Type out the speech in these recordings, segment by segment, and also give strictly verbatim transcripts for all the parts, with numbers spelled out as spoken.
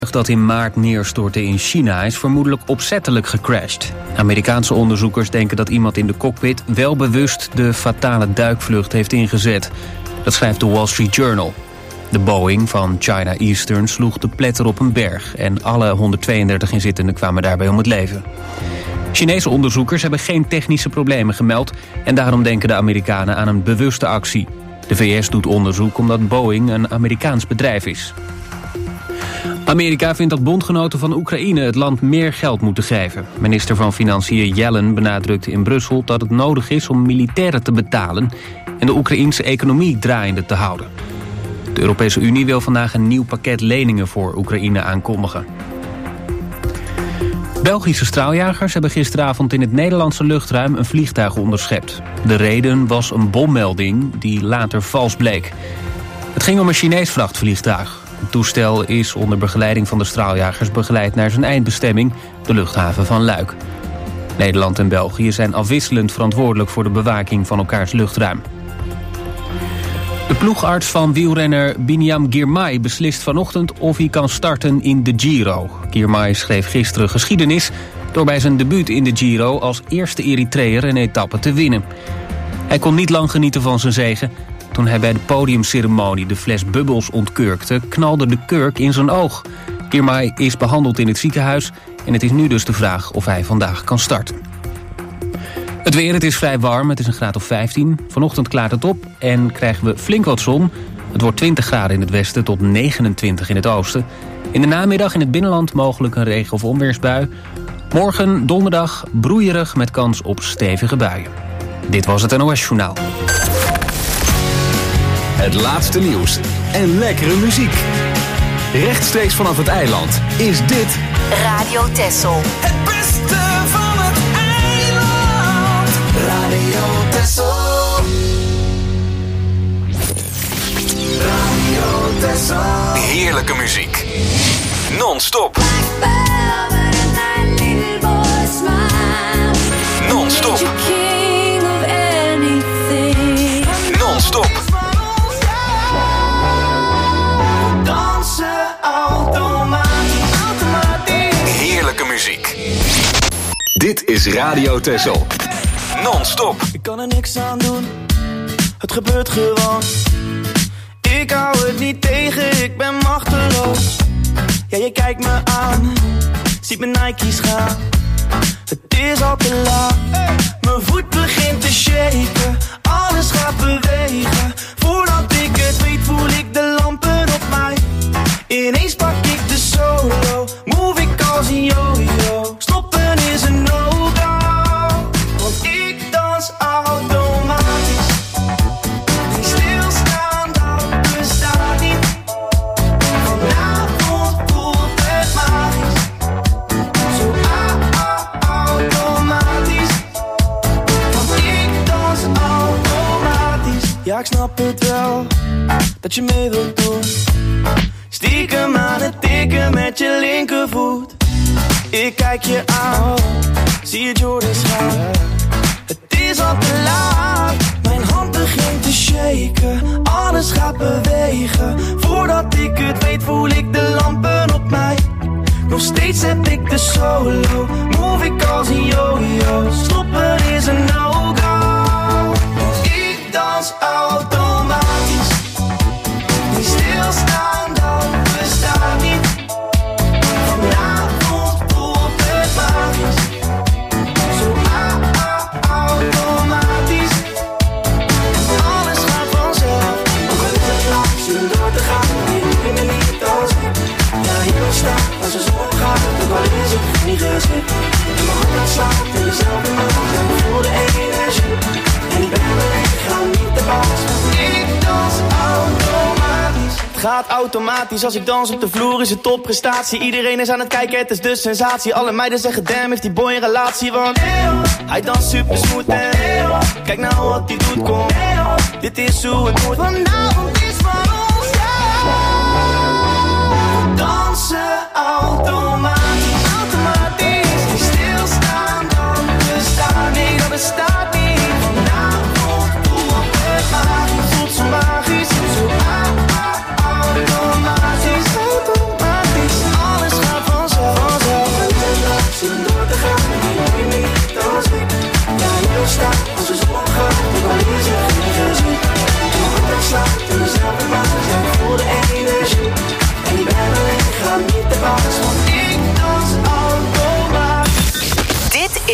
Dat in maart neerstortte in China is vermoedelijk opzettelijk gecrashed. Amerikaanse onderzoekers denken dat iemand in de cockpit wel bewust de fatale duikvlucht heeft ingezet. Dat schrijft de Wall Street Journal. De Boeing van China Eastern sloeg te pletter op een berg en alle honderdtweeëndertig inzittenden kwamen daarbij om het leven. Chinese onderzoekers hebben geen technische problemen gemeld en daarom denken de Amerikanen aan een bewuste actie. De V S doet onderzoek omdat Boeing een Amerikaans bedrijf is. Amerika vindt dat bondgenoten van Oekraïne het land meer geld moeten geven. Minister van Financiën Yellen benadrukte in Brussel dat het nodig is om militairen te betalen en de Oekraïense economie draaiende te houden. De Europese Unie wil vandaag een nieuw pakket leningen voor Oekraïne aankondigen. Belgische straaljagers hebben gisteravond in het Nederlandse luchtruim een vliegtuig onderschept. De reden was een bommelding die later vals bleek. Het ging om een Chinees vrachtvliegtuig. Het toestel is onder begeleiding van de straaljagers begeleid naar zijn eindbestemming, de luchthaven van Luik. Nederland en België zijn afwisselend verantwoordelijk voor de bewaking van elkaars luchtruim. De ploegarts van wielrenner Biniam Girmay beslist vanochtend of hij kan starten in de Giro. Girmay schreef gisteren geschiedenis door bij zijn debuut in de Giro als eerste Eritreër een etappe te winnen. Hij kon niet lang genieten van zijn zege. Toen hij bij de podiumceremonie de fles bubbels ontkurkte, knalde de kurk in zijn oog. Girmay is behandeld in het ziekenhuis en het is nu dus de vraag of hij vandaag kan starten. Het weer, het is vrij warm, het is een graad of vijftien. Vanochtend klaart het op en krijgen we flink wat zon. Het wordt twintig graden in het westen tot negenentwintig in het oosten. In de namiddag in het binnenland mogelijk een regen- of onweersbui. Morgen, donderdag, broeierig met kans op stevige buien. Dit was het N O S-journaal. Het laatste nieuws en lekkere muziek. Rechtstreeks vanaf het eiland is dit Radio Texel. Het beste van het eiland. Radio Texel. Radio Texel. heerlijke muziek. Non-stop. Non-stop. Non-stop. Heerlijke muziek. Dit is Radio Texel. Non-stop. Ik kan er niks aan doen. Het gebeurt gewoon. Ik hou het niet tegen, ik ben machteloos. Ja, je kijkt me aan. Ziet mijn Nike's gaan. Het is al te laat. Mijn voet begint te shaken. Alles gaat bewegen. Voordat ik het weet voel ik de lampen op mij. Ineens pak ik de solo. Move ik als een yo-yo. Stoppen is een no-go. Want ik dans automatisch. Die stilstaan dat bestaat niet. Vanavond voelt het magisch. Zo automatisch. Want ik dans automatisch. Ja, ik snap het wel. Dat je mee wilt doen. Stiekem aan het tikken met je linkervoet. Ik kijk je aan, zie je Jordans gaan. Het is al te laat, mijn hand begint te shaken. Alles gaat bewegen, voordat ik het weet voel ik de lampen op mij. Nog steeds heb ik de solo, move ik als een yo-yo. Stoppen is een no-go, want ik dans automatisch. Die stilstaan dan bestaat niet. Vanavond voelt het magisch. Zo automatisch. Alles gaat vanzelf. Ook al is het laat, zullen door te gaan. Die dingen niet als ik. Ja, hier nog staan, als de zon gaat. Ook al is het niet gezien. En mijn hart slaat in dezelfde maat. En ik voel de energie. En ik ben alleen, ik ga niet te baas. Ik dans automatisch. Het gaat automatisch, als ik dans op de vloer is het topprestatie. Iedereen is aan het kijken, het is de sensatie. Alle meiden zeggen damn, heeft die boy een relatie. Want hij danst super smooth en kijk nou wat hij doet, kom. Dit is hoe het moet. Vanavond is van ons, ja. Dansen automatisch, automatisch. Die stilstaan dan bestaat, nee dat bestaat niet. Vanavond voelt het magisch, voelt zo magisch, zo automatisch, automatisch.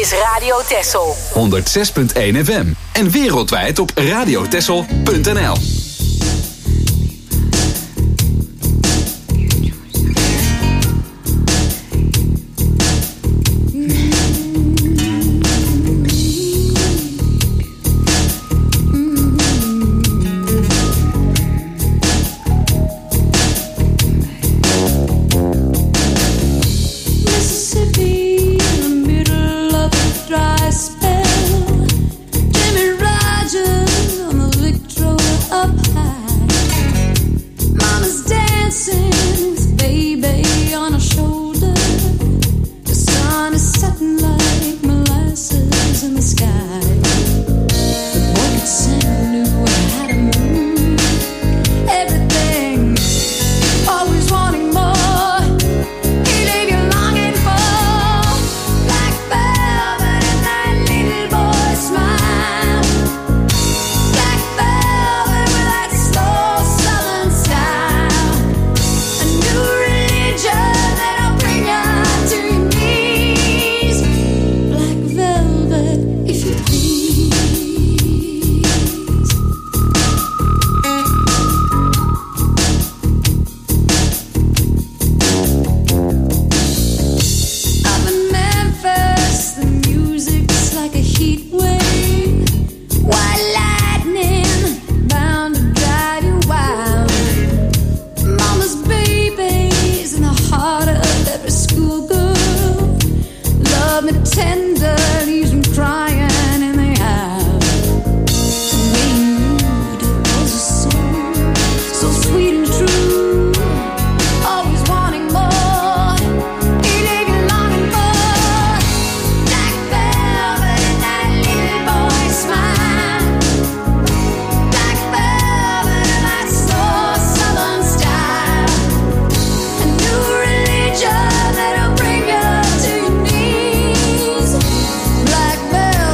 is Radio Texel. honderd zes punt één F M. En wereldwijd op radiotexel punt n l. Black velvet.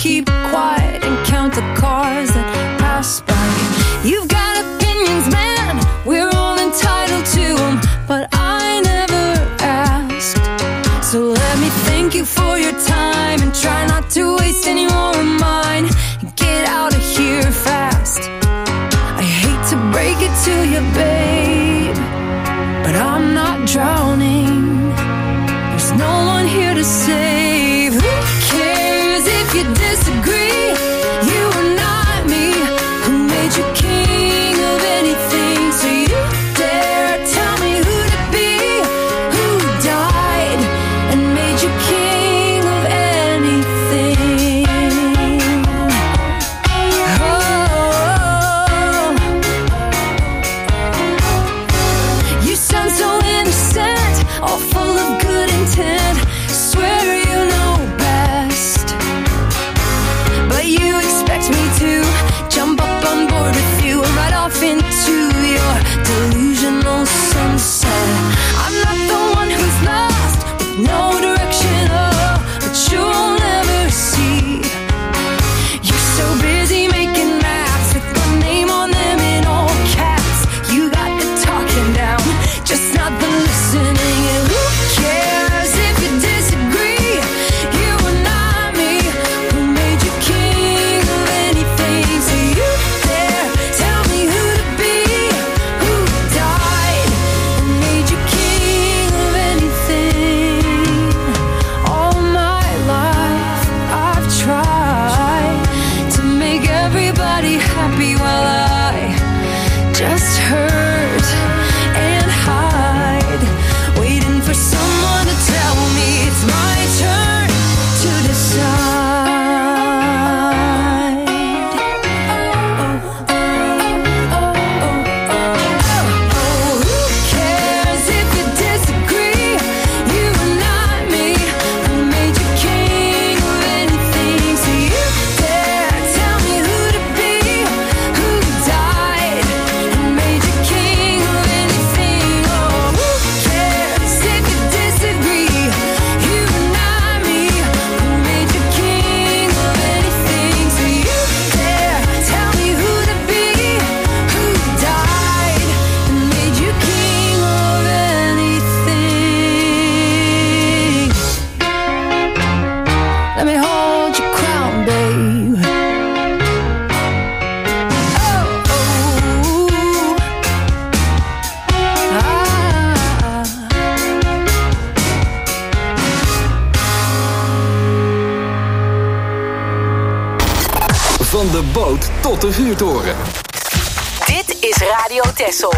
keep quiet and count the cars that pass by. You've got opinions, man, we're all entitled to them, but I never asked. So let me thank you for your time and try not to waste any more of mine. Get out of here fast. I hate to break it to you, babe, but I'm not drowning. There's no one here to save. Who cares if you disagree? You are not me. Who made you king of anything? So you dare tell me who to be? Who died and made you king of anything? Oh, you sound so innocent, all full of good intent. Swear you know best, but you expect me to jump up on board with you and ride off into your delusional sunset. I'm not the one who's lost with no direction, oh, but you'll never see. You're so busy making maps with my name on them in all caps. You got the talking down, just not the listening. And who cares if you disagree? You are not me. Who made you king of anything? So you dare tell me who to be? Who died and made you king of anything? All my life I've tried to make everybody happy while I just hurt and hide, waiting for someone to tell me it's my turn to decide. Oh, who cares if you disagree? You are not me. Who made you king of anything? So you dare tell me who to be? Who died and made you king of anything? Oh, who cares if you disagree? You are not me. Who made you king of anything? So you dare tell me who to be? Who died and made you king of anything? Let me hold your crown, babe. Oh, oh, ah. Van de boot tot de vuurtoren. Dit is Radio Texel.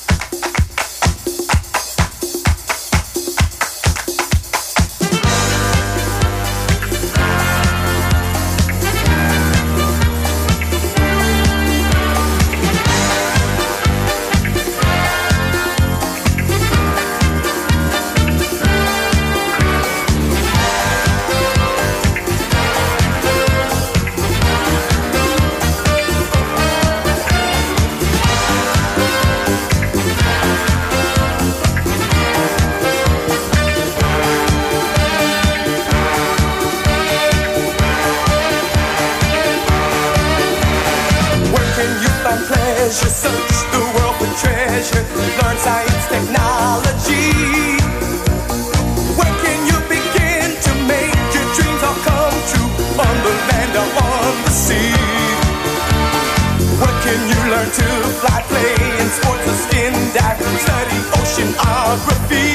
Working youth on pleasure, search the world for treasure, learn science, technology. Where can you begin to make your dreams all come true, on the land or on the sea? Where can you learn to fly, play in sports or skin dive, study oceanography?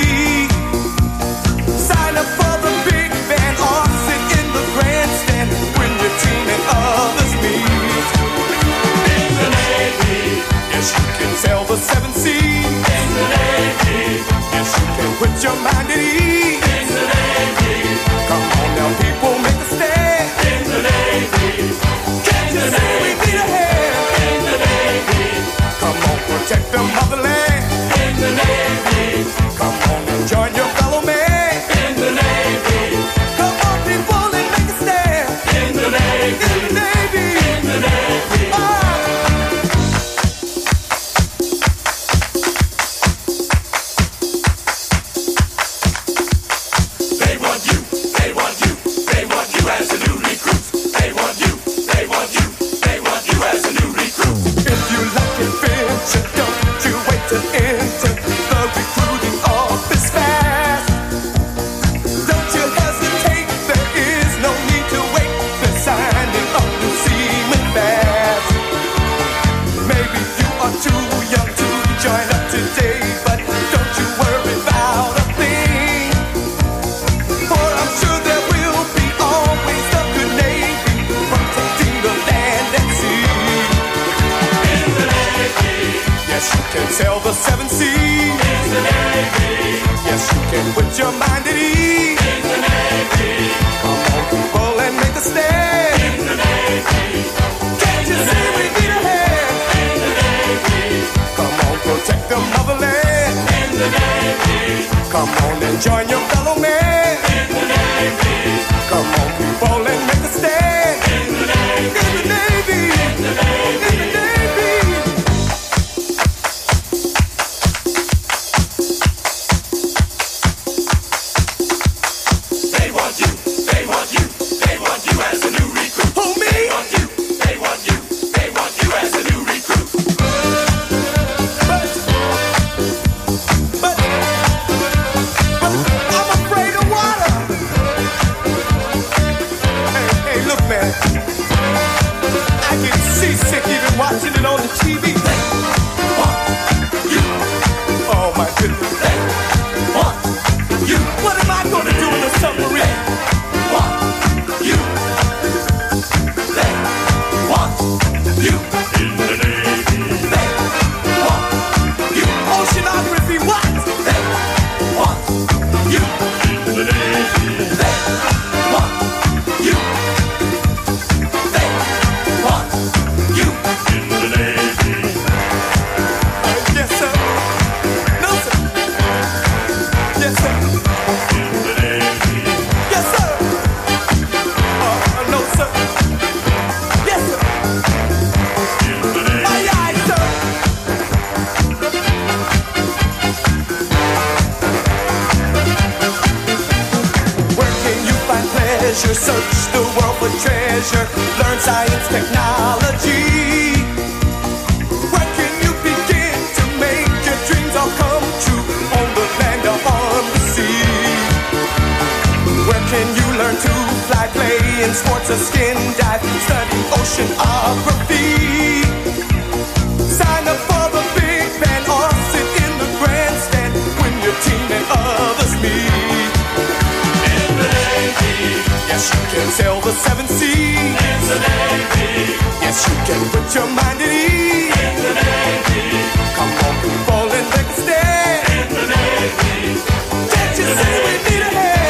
Sign up for the big band or sit in the grandstand when your team and others meet. In the Navy, your mind at ease. In the Navy. Come on, people, and make a stand. In the Navy. Can't you see we need a hand? In the Navy. Come on, protect the motherland. In the Navy. Come on and join your fellow man. In the Navy. Come on, people, and make a stand. In the Navy. In the Navy. In the Navy. In the Navy. Watching it on the T V. They want you. Oh my goodness. They want you. What am I gonna do in a submarine? They want you. They want you. In the Navy. They want you. Oceanography, what? They want you. In the Navy. They want you. They want you. Yes, sir. No, sir. Yes, sir. In the Navy. Yes, sir. Uh, no, sir. Yes, sir. In the Navy. Aye, aye, sir. Where can you find pleasure? Search the world for treasure. Learn science, technology. Can you learn to fly, play in sports or skin dive, study oceanography? Sign up for the big band or sit in the grandstand when your team and others meet. In the Navy. Yes, you can sail the seven seas. In the Navy. Yes, you can put your mind at ease. In the Navy. Come on, people, and make a stand. In the Navy. Can't you see we need a hand?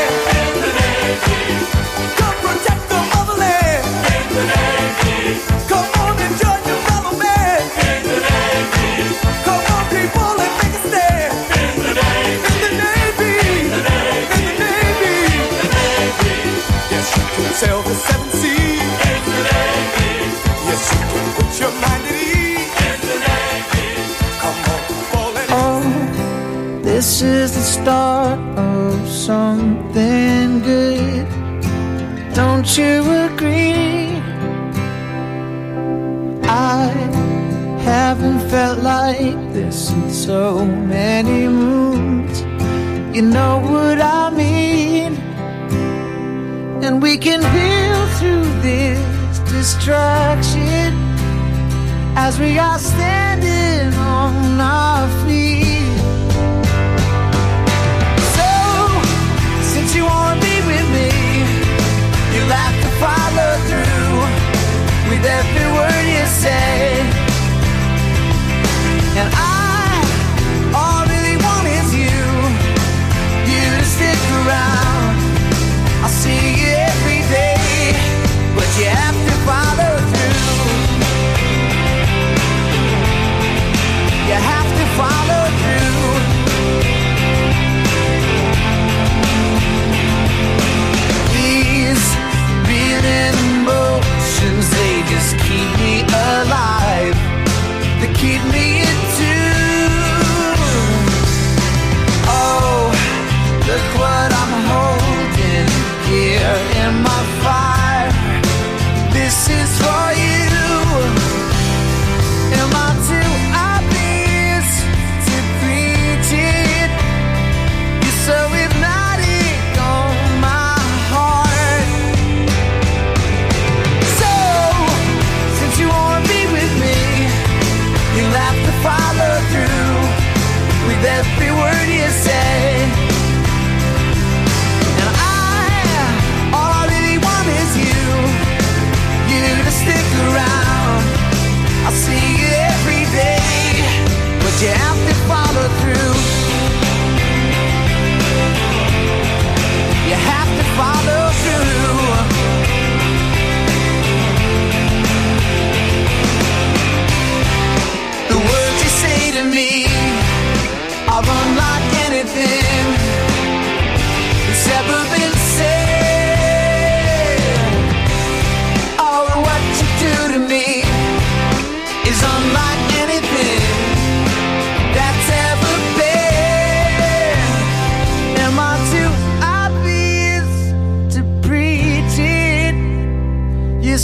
Come protect the motherland. In the Navy. Come on and join your fellow man. In the Navy. Come on, people, and make a stand. In the Navy. In the Navy. In the Navy. In the Navy. In the Navy. Yes, you can sail the seven seas. In the Navy. Yes, you can put your mind at ease. In the Navy. Come on, people, and oh, this is the start of something good. Don't you agree? I haven't felt like this in so many moons. You know what I mean? And we can build through this distraction as we are standing on our feet. So, since you wanna be with me, you'll have to follow through with every word you say. And I, all I really want is you, you to stick around. I'll see you every day, but you have to follow through. You have to follow through.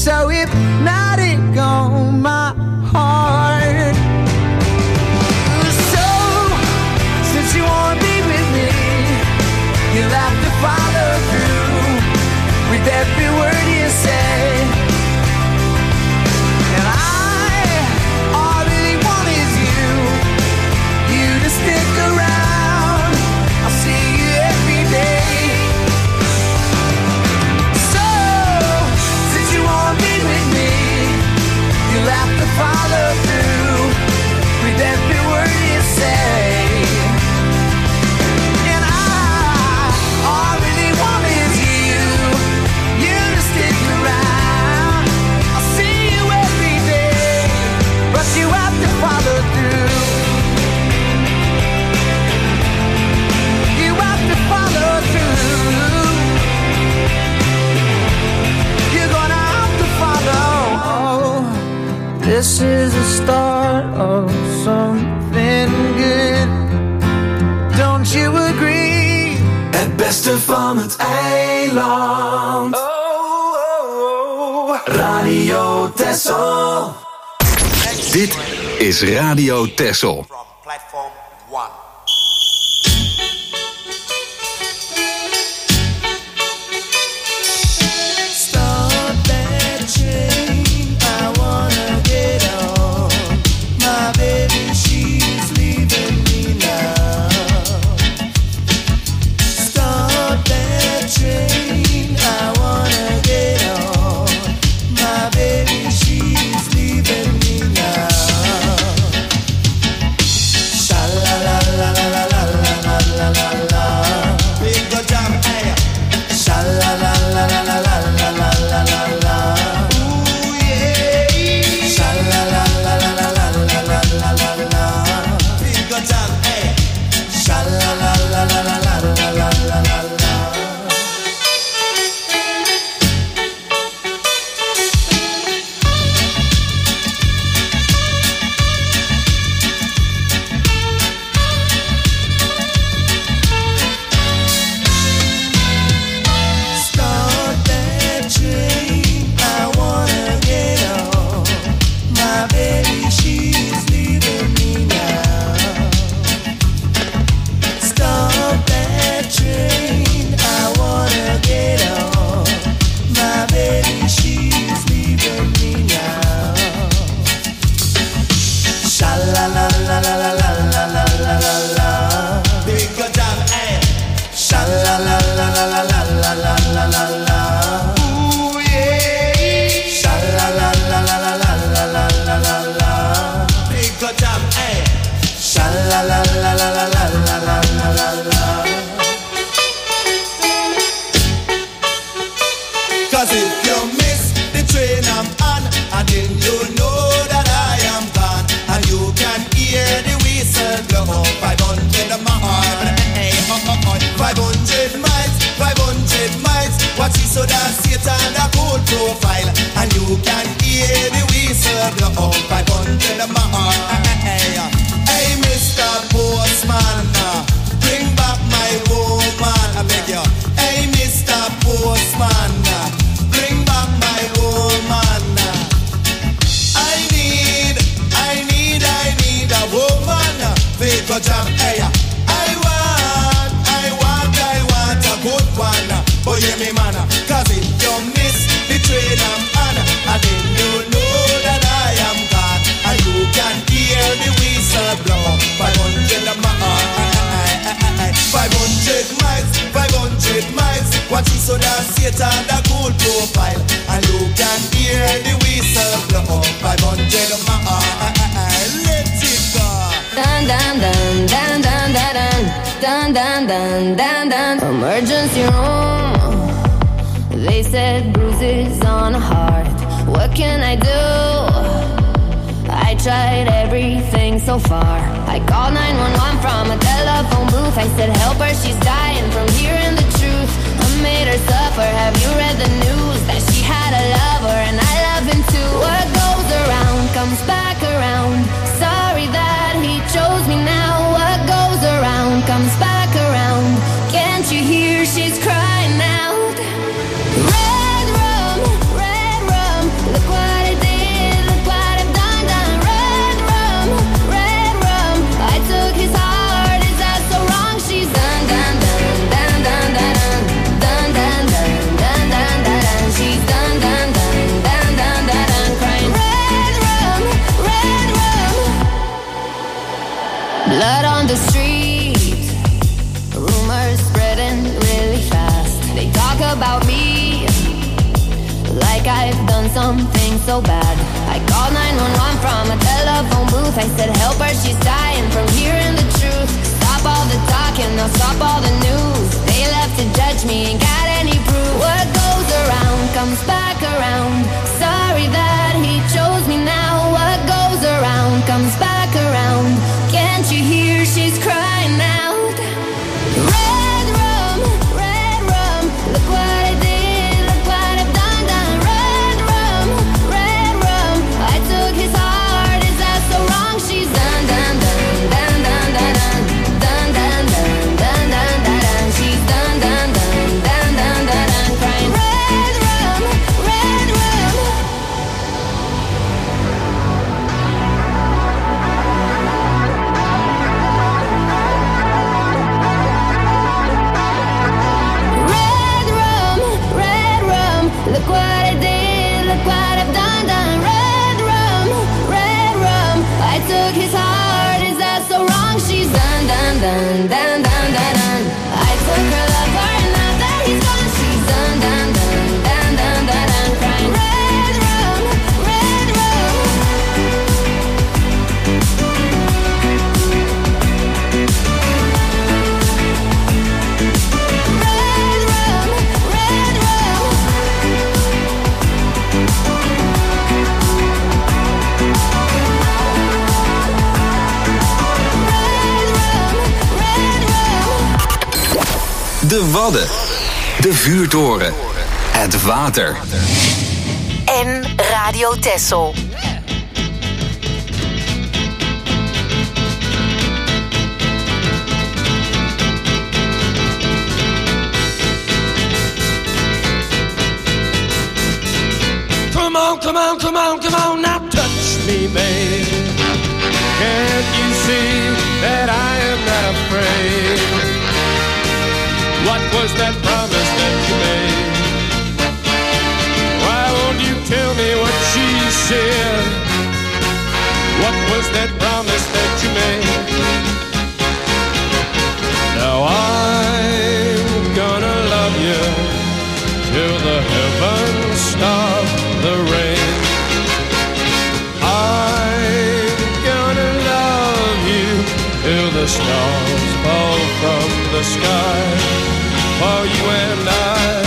so hypnotic on my heart. So, since you wanna be with me, you'll have to follow through with every word you say. And I, all I really want is you, you to stick around. I'll see you every day. So, since you wanna be with me, you'll have to follow through with every word you say. And I, all I really want is you, you to stick around. I'll see you every day, but you have to follow through. You have to follow through. You're gonna have to follow. This is the start of something good. Don't you agree? Het beste van het eiland. Oh, oh, oh. Radio Texel. Dit is Radio Texel. From platform one. Start that train, I wanna get on. My baby, she's leaving me now. Start that train, I wanna get on. My baby, she's leaving me now. Sha la la la la la la la la la la. Big go jam, hey. Sha la la la la la la la la la la la. Ooh yeah. Sha la la la la la la la la la la la. Big go jam, hey. Sha la la la la la la la la la la la. Start that train, I wanna get on. My baby, she's leaving me now. Start that train, I wanna get on. My baby, she's leaving me now. Sha la la la la la la la la la la la. Big go jam, eh? Sha la la la la la la la la la la la. Ooh yeah. Sha la la la la la la la la la la la. Big go jam, eh? Sha la la la la la la la la la la la. Cause if you miss the train I'm on, and then you know that I am gone, and you can hear the whistle blow. Five hundred miles, five hundred miles, five hundred miles. Watch it so that Satan a cold profile, and you can hear the whistle blow. Five hundred miles. Hey, Mister Postman, bring back my woman, I beg you. Hey, Mister Postman, bring back my woman. I need, I need, I need a woman. Big go jam, hey. I want, I want, I want a good one. Oh, yeah, me man. Cause if you miss the train I'm on, and then you know that I am gone, and you can hear the whistle blow. Five hundred miles, five hundred miles, five hundred miles. Watch it so that Satan a cool profile, and you can hear the whistle blow. Five hundred miles, let it go. Dun dun dun dun dun dun dun dun dun dun dun. Emergency room. They said bruises on a heart. What can I do? I tried everything so far. I called nine one one from a telephone booth. I said help her, she's dying from hearing the truth. I made her suffer. Have you read the news? That she had a lover and I love him too. What goes around comes back around. Sorry that he chose me now. What goes around comes back around. Can't you hear she's crying out? Red rum, red rum, doing something so bad. I called nine one one from a telephone booth. I said, help her, she's dying from hearing the truth. Stop all the talking, now stop all the news. They left to judge me, ain't got any proof. What goes around comes back around. Sorry that he chose me now. What goes around comes back around. Can't you hear she's crying out? Red rum, red rum, look what I did, look what I've done, done. Red rum, red rum, I took his heart, is that so wrong? She's done, done, done, done, done, done, done, done, done, done, done, done, done. She's done, done, done, done, done, done, done, crying. Red rum, red rum. Red rum, red rum, look what I did, look what I've done, done. Red rum, red rum, I took his heart, is that so wrong? She's done, done, done, done, done, done, done. I took her lover, and now that he's gone, she's done, done, done, done, done, done, done, crying. Red rum, red rum. Red rum, red rum. Red rum, red rum. De Wadden. De vuurtoren. Het water. En Radio Texel. Come on, come on, come on, come on, now touch me, babe. Can't you see that I am not afraid? What was that promise that you made? Why won't you tell me what she said? What was that promise that you made? Now I'm gonna love you till the heavens stop the rain. I'm gonna love you till the stars fall from the sky for you and I.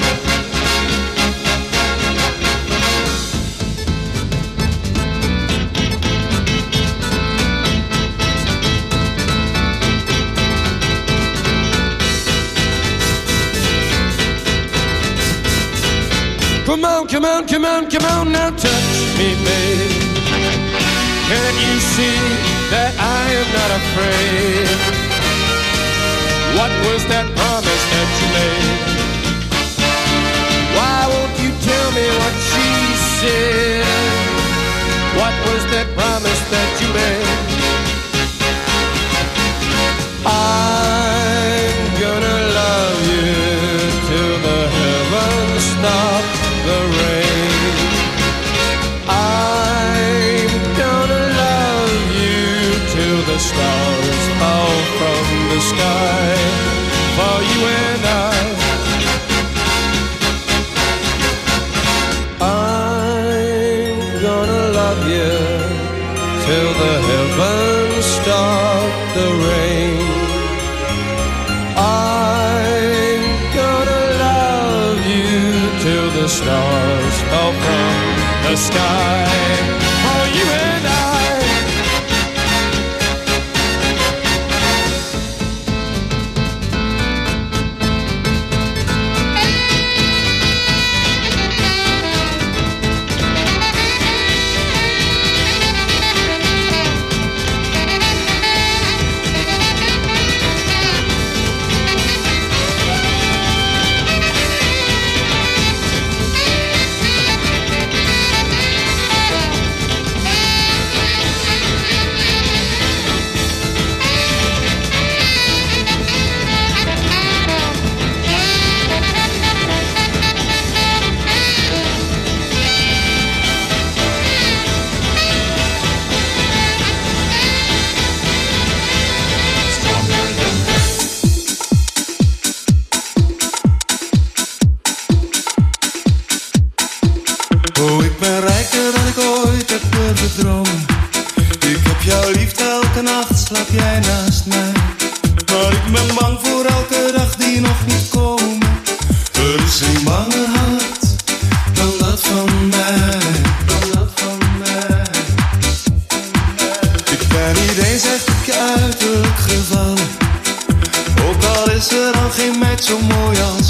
Come on, come on, come on, come on, now touch me, babe. Can't you see that I am not afraid? What was that promise that you made? Why won't you tell me what she said? What was that promise that you made? I'm gonna love you till the heavens stop the rain. I'm gonna love you till the stars fall from the sky for you and I. I'm gonna love you till the heavens stop the rain. I'm gonna love you till the stars fall from the sky for you and I.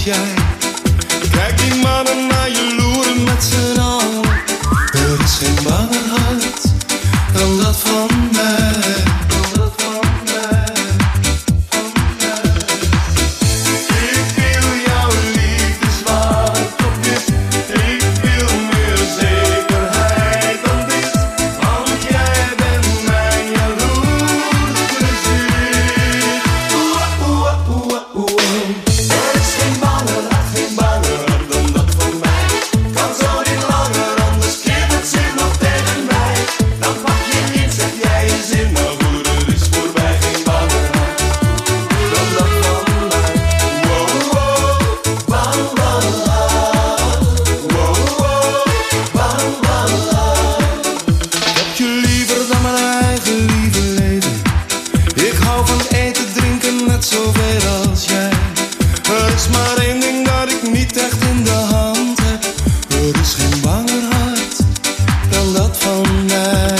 jij. Kijk die mannen naar je loeren met z'n allen. Er is geen banger hart dan dat van mij. Dan dat van mij, van mij. Ik wil jouw liefde zwart op wit. Ik wil meer zekerheid dan dit. Want jij bent mijn jaloerse ziel. Oeh, oeh, oeh, oeh. Er is geen banger hart, geen banger hart dan dat van mij. Kan zo niet langer, anders keert het zich nog tegen mij. Dan pak je niet, zeg jij je zin, maar goed, het is voorbij. Geen banger hart dan dat van mij. Wow, wow, bang, bang, hart. Wow, wow, bang, bang, hart. Ik heb je liever dan mijn eigen lieve leven. Ik hou van eten, drinken, net zoveel als jij. Er is maar één ding dat ik niet echt in de hand heb. Er is geen banger hart dan dat van mij.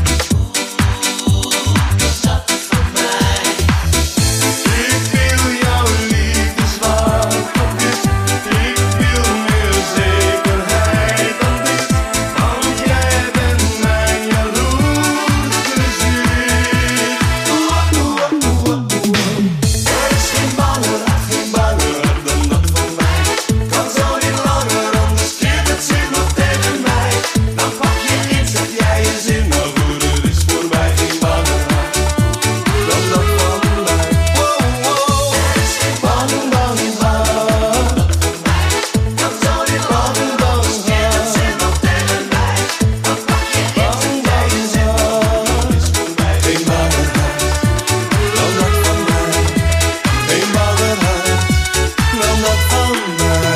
Ik wil jouw liefde zwart op wit. Ik wil meer zekerheid dan dit. Want jij bent mijn jaloerse ziel. Oeh, oeh, oeh, oeh. Er is geen banger hart, geen banger hart dan dat van mij. Kan zo niet langer, anders keert het zich nog tegen mij. Dan pak je in, zeg jij je zin, maar goed, het is voorbij. Geen banger hart dan dat van mij. Wow, wow. Er is geen banger, banger hart. Kan zo niet langer, anders keert het zich nog tegen mij. Dan pak je in, zeg jij je zin, maar goed, het is voorbij. Geen banger hart dan dat van mij. Geen banger hart dan dat van mij.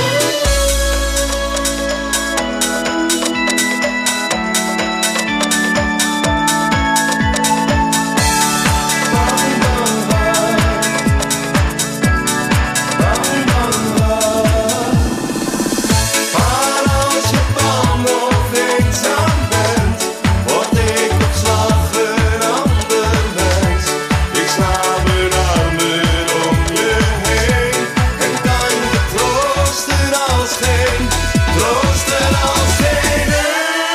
Maar als je bang of eenzaam bent, word ik op slag een ander mens. Ik sla mijn armen om je heen en kan je troosten als geen, troosten als geen een.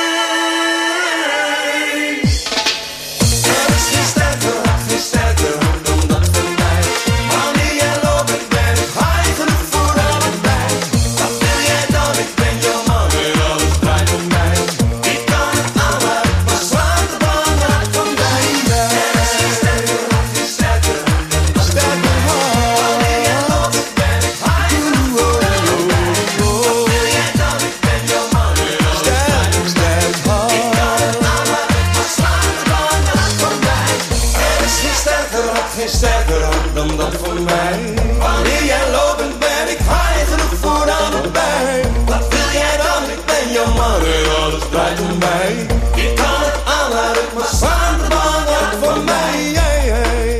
Er is geen sterker hart, geen sterker hart dan dat van mij. Wanneer jij loopt, ben ik high genoeg voor allebei. Wat wil jij dan? Ik ben jouw man en alles draait om mij. Ik kan het aanraken, maar slaat de bang hart van mij. Er is geen sterker hart, geen sterker hart dan dat van mij. Wanneer jij loopt, ben ik high genoeg voor allebei. Wat wil jij dan? Ik ben jouw man en alles draait om mij. Ik kan het aanraken, maar slaat de bang hart van mij. Er is geen sterker hart, geen sterker hart dan dat van mij. Wanneer jij loopt, ben ik high genoeg voor allebei. Wat wil jij dan? Ik ben jouw man en alles draait om mij. Ik kan het aanraken, maar slaat de bang hart van mij. Hey, hey.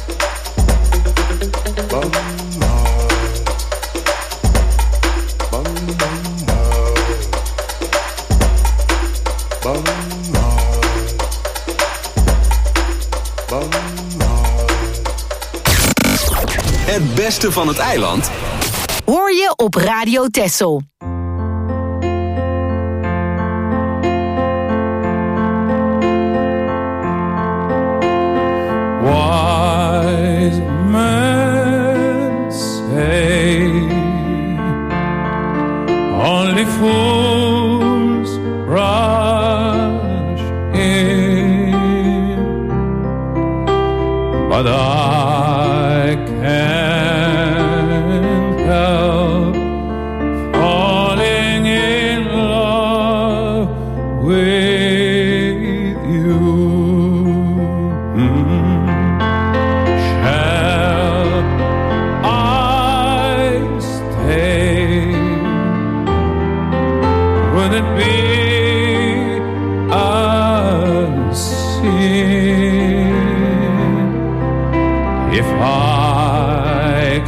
Bang hart. Bang, bang hart. Bang hart. Bang hart. Het beste van het eiland Hoor je op Radio Texel. Wise men say only fools rush in, but I can't help falling in love with you. Mm. Shall I stay? Would it be a sin if I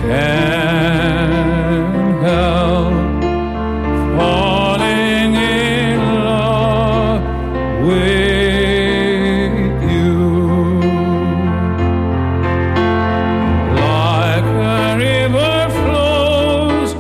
can't help falling in love with you? Like a river flows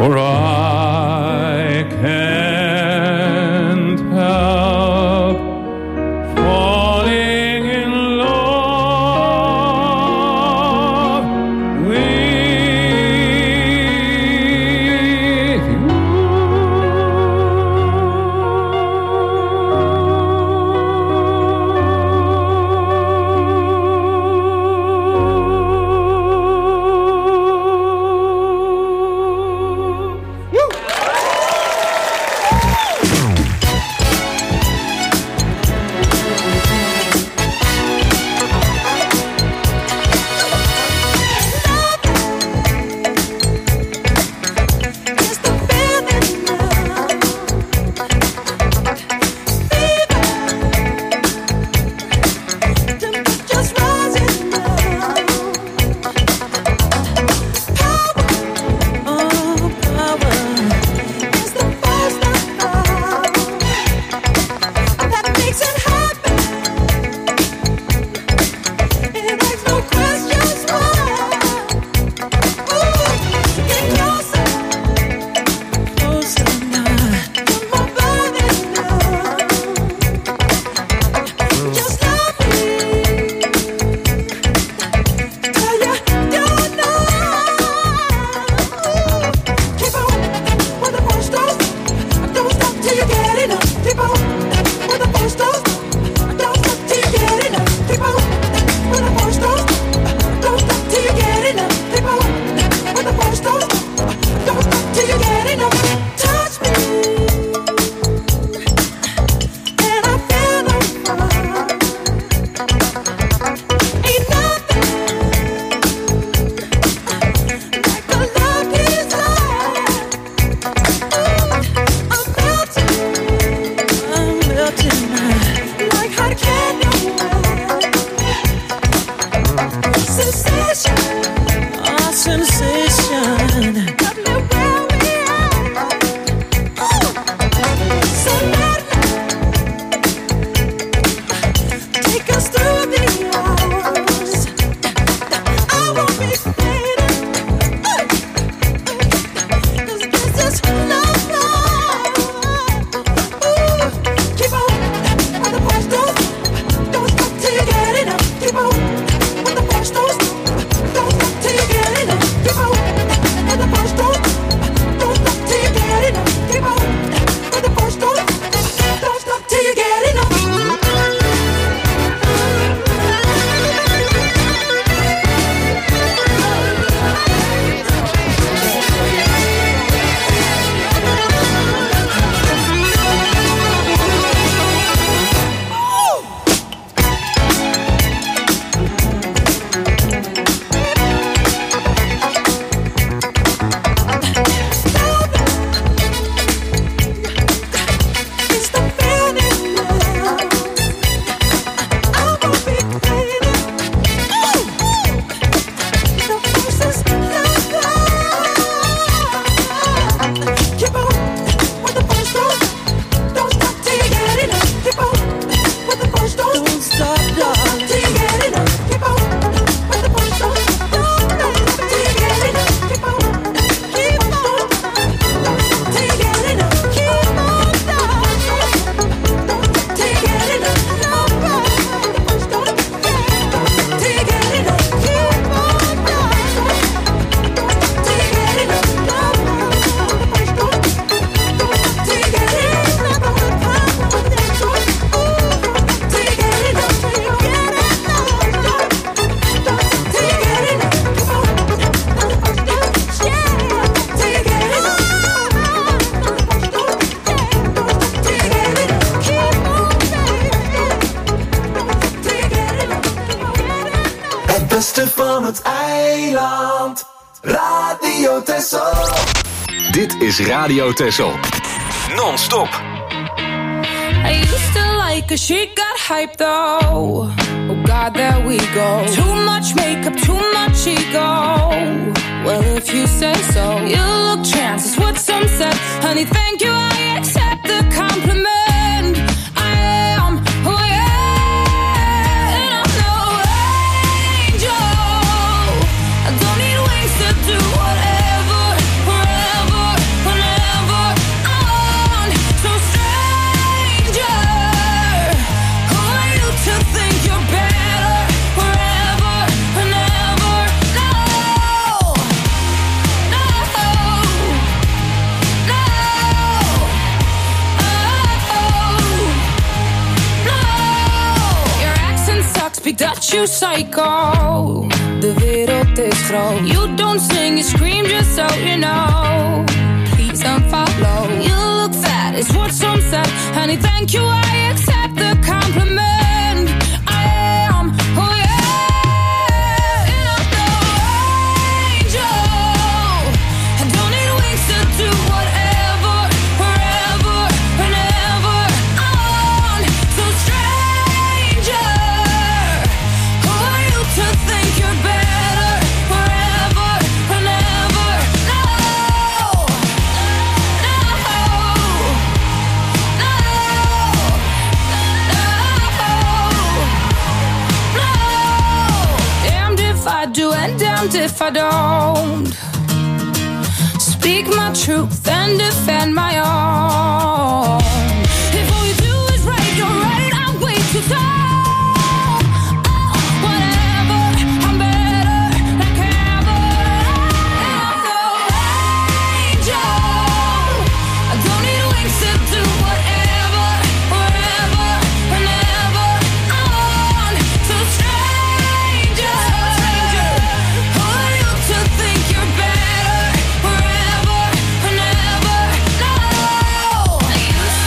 for I can't help falling in love with you. beste van het eiland. Radio Texel. Dit is Radio Texel. Non-stop. I used to like her, she got hype though. Oh God, there we go. Too much makeup, too much ego. Well, if you say so. You look chances, what some said. Honey, thank you, I accept the compliment. I am who I am, and I'm no angel. I don't need wings to do whatever, wherever. at you psycho. De wereld is groot. You don't sing, you scream just so you know. Please unfollow. You look fat, is what some said. Honey, thank you, I accept the compliment. I am who I am. And I'm no angel. I don't need wings to do whatever, forever, whenever I want. So stranger, who are you to think you're better, forever, whenever? No, no, no, no, no. Damned if I do and damned if I don't. Speak my truth and defend my own. If all you do is right, you're right, I'm way too tall. Oh, whatever, I'm better than ever. I'm no angel. I don't need wings to do whatever, wherever, whenever I want. So stranger, who are you to think you're better, forever, whenever? No, you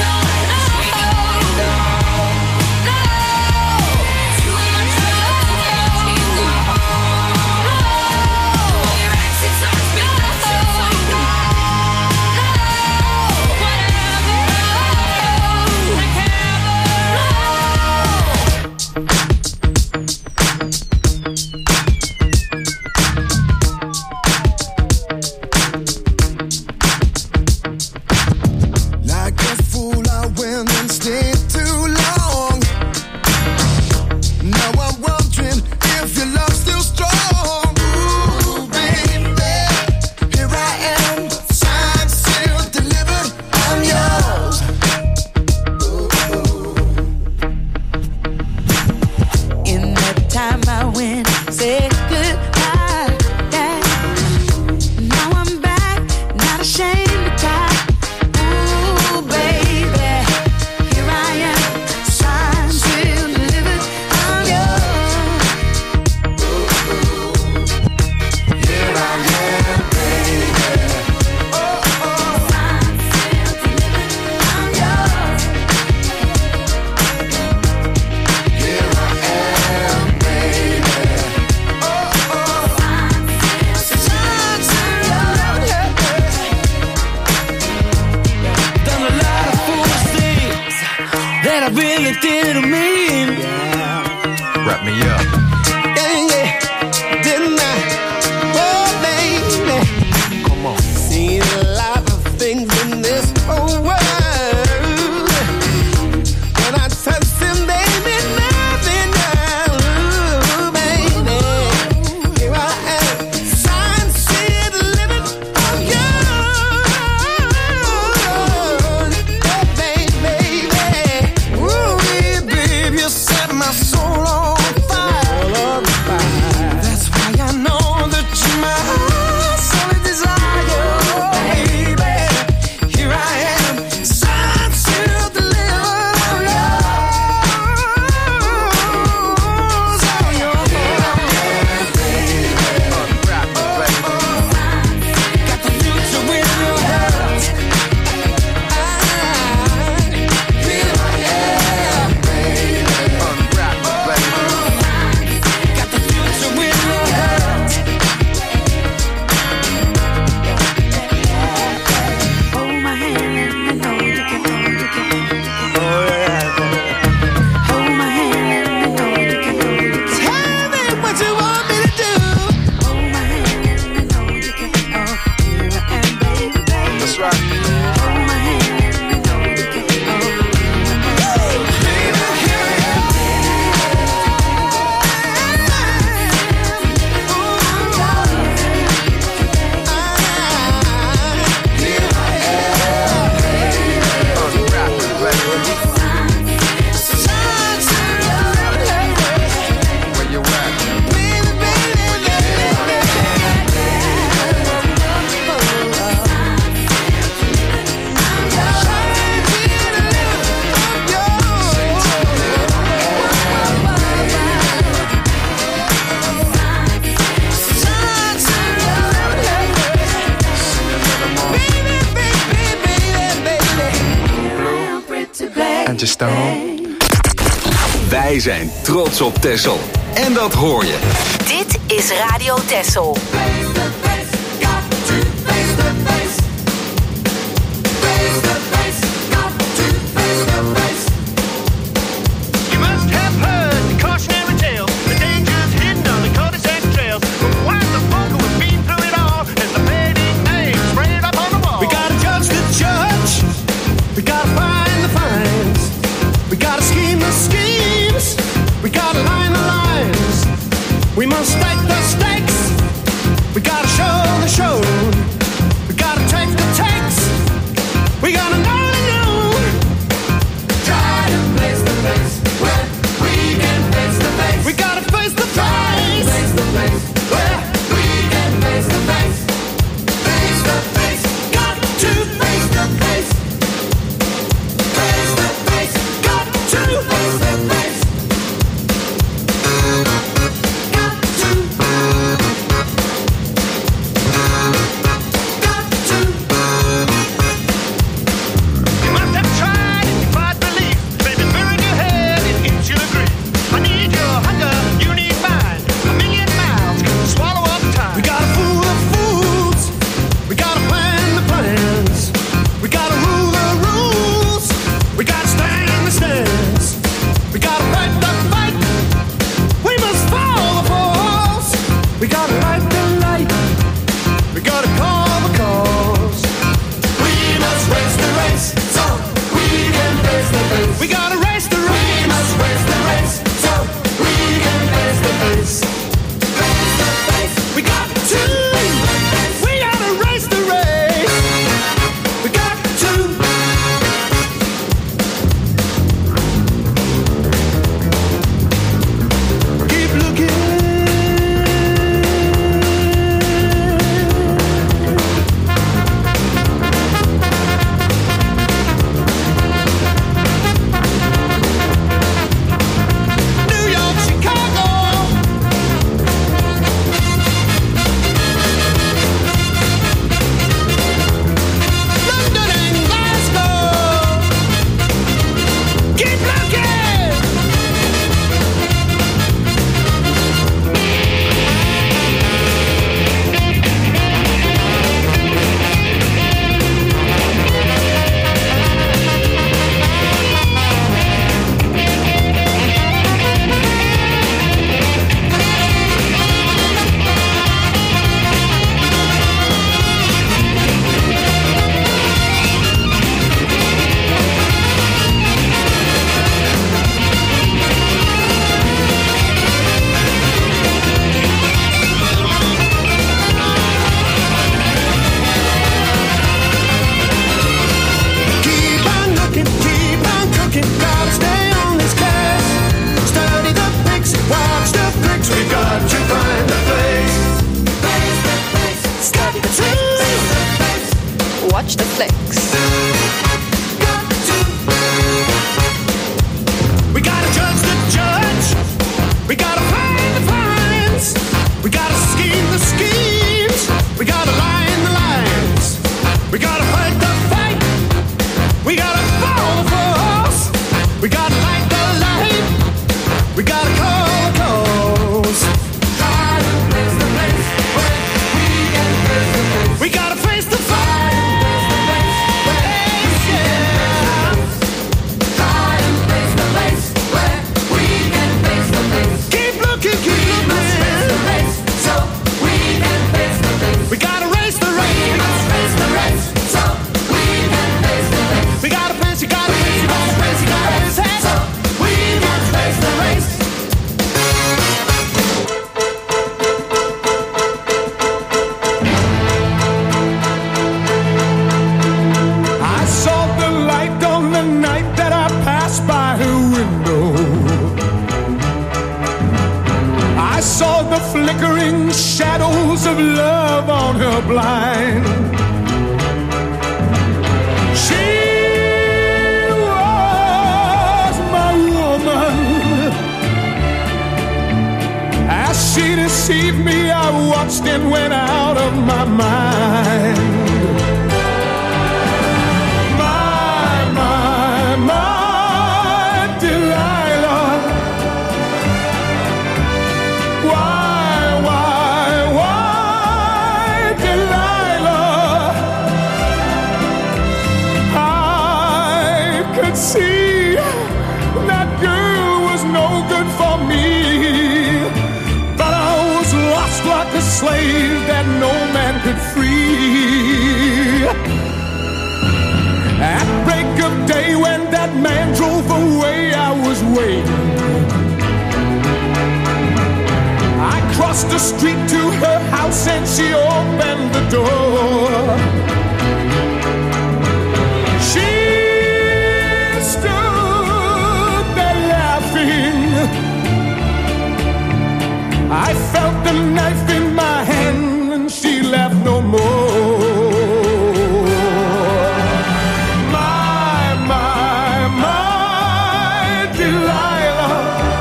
stone. Wij zijn trots op Texel. En dat hoor je. Dit is Radio Texel. We must stake the stakes. We gotta show the show. We gotta take the takes. We gotta know the known. Try to place the place where we can face the face. We gotta face the face. Face the face where we can face the face. Face the face. Got to face the face. Face the face. Got to face the face. Watch the flicks. We gotta judge the judge. We gotta find the fines. We gotta scheme the schemes. We gotta line the lines. We gotta fight the fight. We gotta fall the force. We gotta light the light. We gotta call the calls. Try to place the place where we can face the face. We gotta face the fight. Flickering shadows of love on her blind. She was my woman. As she deceived me, I watched and went out of my mind. My, my, my. lost like a slave that no man could free. At break of day when that man drove away, I was waiting. I crossed the street to her house and she opened the door. She stood there laughing. I felt the knife in my hand and she laughed no more. My, my, my Delilah.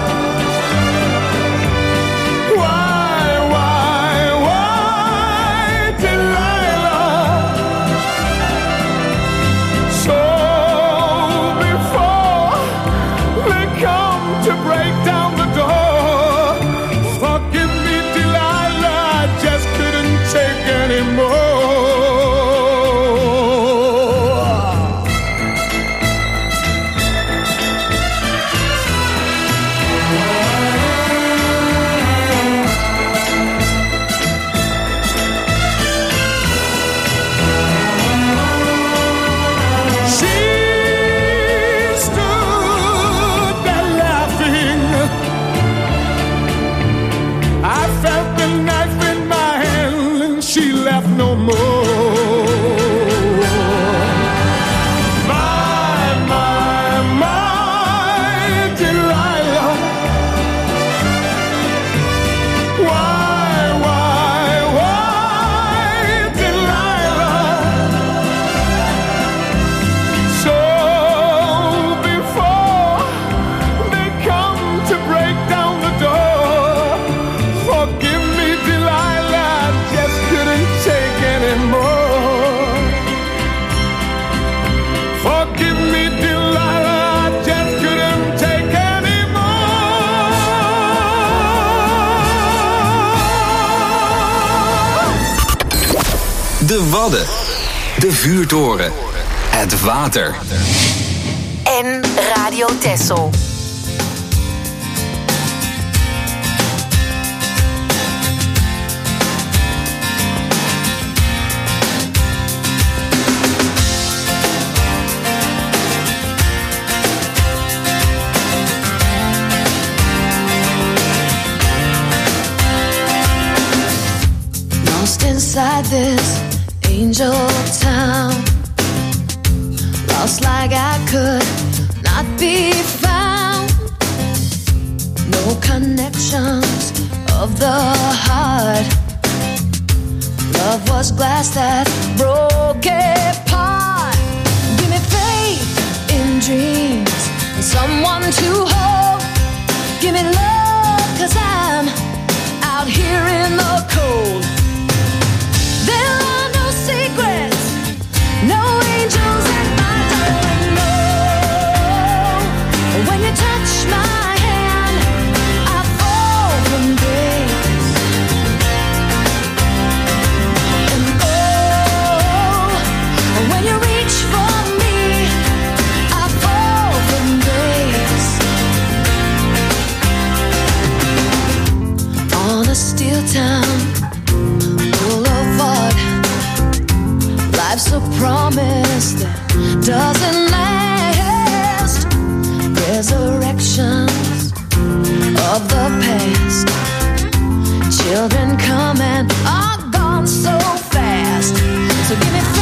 Why, why, why Delilah? So before they come to break down the door, forgive me, Delilah, I just couldn't take anymore. She stood there laughing. I felt the knife in my hand and she laughed no more. My, my, my Delilah. Why, why, why Delilah? So before they come to break down the door, forgive me, Delilah, I just couldn't take anymore. Forgive me, Delilah, I just couldn't take anymore. De Wadden. De vuurtoren. Het water. En Radio Texel. Lost inside this angel town, lost like I could not be found. No connections of the heart. Love was glass that broke apart. Give me faith in dreams and someone to hold. Give me love, 'cause I'm out here in the cold. There are no secrets, no angels in my darling, no. When you touch my hand, I fall from grace. And oh, when you reach for me, I fall from grace. On a steel town boulevard, life's a promise that doesn't last. Resurrections of the past. Children come and are gone so fast. So give me